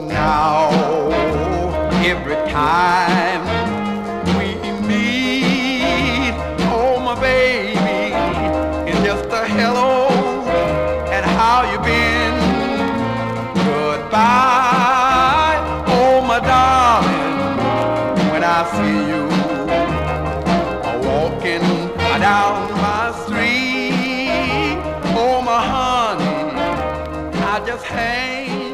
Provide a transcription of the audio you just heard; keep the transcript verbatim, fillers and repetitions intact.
now every time we meet, oh my baby, it's just a hello and how you been. Goodbye, oh my darling, when I see you walking down my street, oh my honey, I just hang